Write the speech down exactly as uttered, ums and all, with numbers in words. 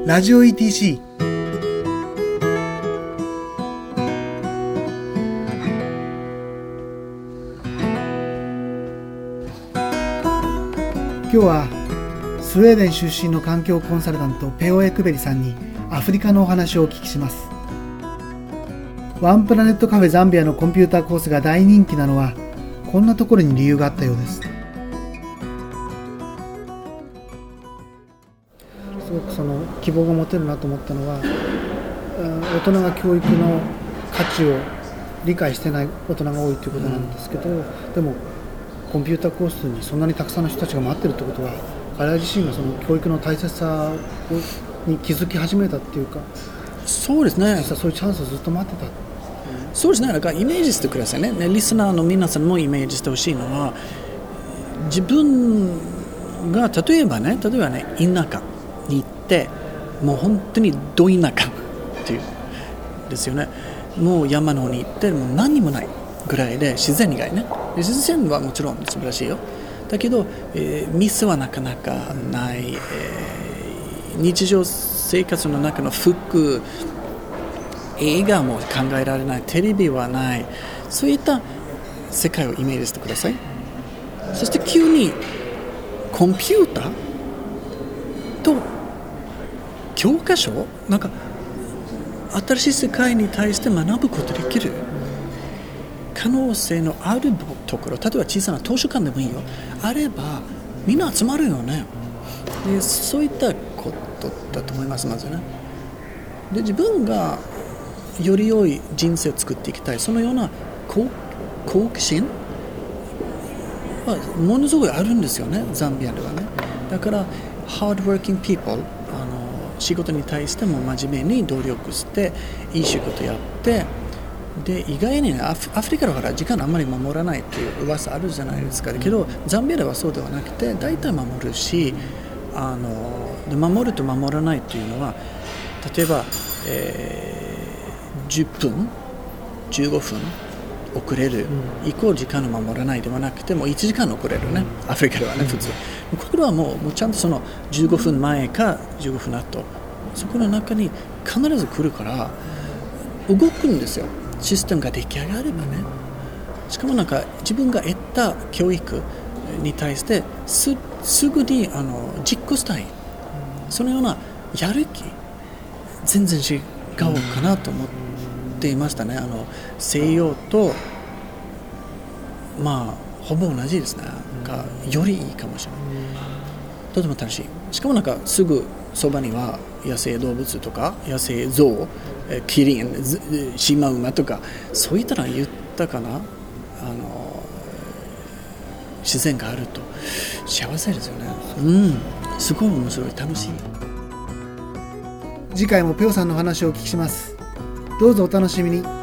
ラジオ イーティーシー。 今日はスウェーデン出身の環境コンサルタントペオ・エクベリさんにアフリカのお話をお聞きします。ワンプラネットカフェザンビアのコンピューターコースが大人気なのはこんなところに理由があったようです。すごくその希望が持てるなと思ったのは、大人が教育の価値を理解してない大人が多いということなんですけど、うん、でもコンピューターコースにそんなにたくさんの人たちが待ってるってことは、彼ら自身がその教育の大切さに気づき始めたっていうか、 そうですね、 実はそういうチャンスをずっと待ってた。 そうですね、だからイメージしてくださいね。リスナーの皆さんもイメージしてほしいのは、自分が例えばね、例えばね、田舎に行って、もう本当にど田舎っていうですよね。もう山の方に行ってもう何もないぐらいで自然以外ね。自然はもちろん素晴らしいよ。だけど、えー、店はなかなかない、えー、日常生活の中の服、映画も考えられない、テレビはない、そういった世界をイメージしてください。そして急にコンピューターと教科書、なんか新しい世界に対して学ぶことできる可能性のあるところ、例えば小さな図書館でもいいよ、あればみんな集まるよね。でそういったことだと思います。まずね、で自分がより良い人生を作っていきたい、そのような好奇心はものすごいあるんですよね、ザンビアではね。だからハードワーキングピーポー、あの仕事に対しても真面目に努力していい仕事やって、で意外にね、アフ、アフリカだから時間あんまり守らないっていう噂あるじゃないですか。だけどザンビアではそうではなくて、大体守るし、あので守ると守らないっていうのは、例えば、えーじゅっぷんじゅうごふん遅れる、うん、イコール時間を守らないではなくて、もういちじかん遅れるね、うん、アフリカではね、普通、うん、これはもう、もうちゃんとそのじゅうごふんまえかじゅうごふん後、そこの中に必ず来るから動くんですよ、システムが出来上がればね。しかもなんか自分が得た教育に対してす、すぐにあの実行したい、そのようなやる気全然違うかなと思っていましたね。あの西洋とまあほぼ同じですね、がよりいいかもしれない。とても楽しい。しかもなんかすぐそばには野生動物とか野生象、キリン、シマウマとか、そういったのが豊かなあの自然があると幸せですよね。うん、すごい面白い、楽しい。 次回もペオさんの話をお聞きします。どうぞお楽しみに。